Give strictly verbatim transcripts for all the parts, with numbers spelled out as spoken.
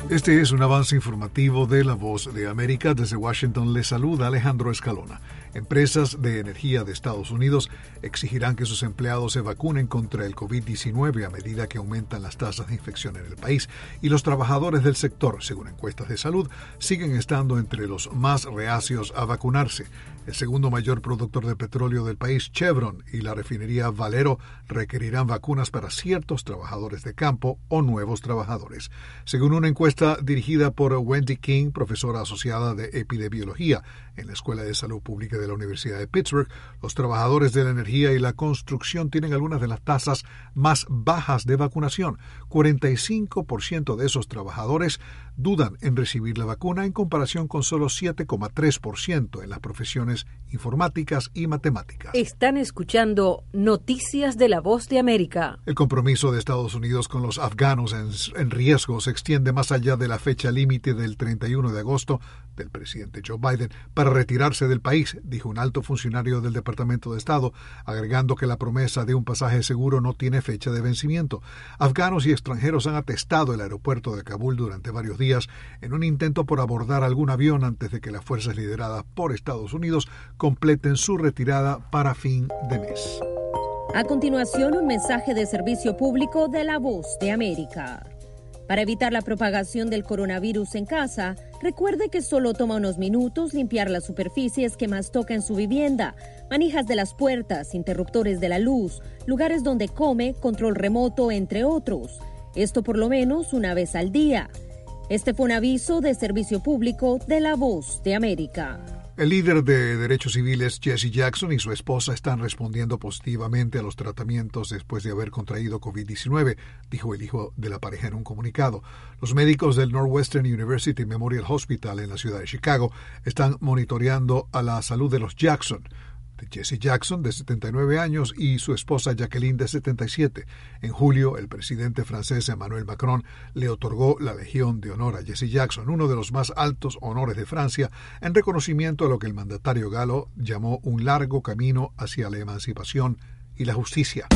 Este es un avance informativo de La Voz de América. Desde Washington les saluda Alejandro Escalona. Empresas de energía de Estados Unidos exigirán que sus empleados se vacunen contra el COVID diecinueve a medida que aumentan las tasas de infección en el país, y los trabajadores del sector, según encuestas de salud, siguen estando entre los más reacios a vacunarse. El segundo mayor productor de petróleo del país, Chevron, y la refinería Valero requerirán vacunas para ciertos trabajadores de campo o nuevos trabajadores. Según una encuesta dirigida por Wendy King, profesora asociada de epidemiología en la Escuela de Salud Pública de la Universidad de Pittsburgh, los trabajadores de la energía y la construcción tienen algunas de las tasas más bajas de vacunación. cuarenta y cinco por ciento de esos trabajadores dudan en recibir la vacuna, en comparación con solo siete coma tres por ciento en las profesiones informáticas y matemáticas. Están escuchando Noticias de La Voz de América. El compromiso de Estados Unidos con los afganos en, en riesgo se extiende más allá de la fecha límite del treinta y uno de agosto del presidente Joe Biden para retirarse del país, dijo un alto funcionario del Departamento de Estado, agregando que la promesa de un pasaje seguro no tiene fecha de vencimiento. Afganos y extranjeros han atestado el aeropuerto de Kabul durante varios días en un intento por abordar algún avión antes de que las fuerzas lideradas por Estados Unidos completen su retirada para fin de mes. A continuación, un mensaje de servicio público de La Voz de América. Para evitar la propagación del coronavirus en casa, recuerde que solo toma unos minutos limpiar las superficies que más toca en su vivienda, manijas de las puertas, interruptores de la luz, lugares donde come, control remoto, entre otros. Esto por lo menos una vez al día. Este fue un aviso de servicio público de La Voz de América. El líder de derechos civiles, Jesse Jackson, y su esposa están respondiendo positivamente a los tratamientos después de haber contraído COVID diecinueve, dijo el hijo de la pareja en un comunicado. Los médicos del Northwestern University Memorial Hospital en la ciudad de Chicago están monitoreando a la salud de los Jackson, de Jesse Jackson, de setenta y nueve años, y su esposa Jacqueline, de setenta y siete. En julio, el presidente francés Emmanuel Macron le otorgó la Legión de Honor a Jesse Jackson, uno de los más altos honores de Francia, en reconocimiento a lo que el mandatario galo llamó un largo camino hacia la emancipación y la justicia.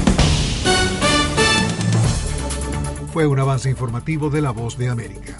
Fue un avance informativo de La Voz de América.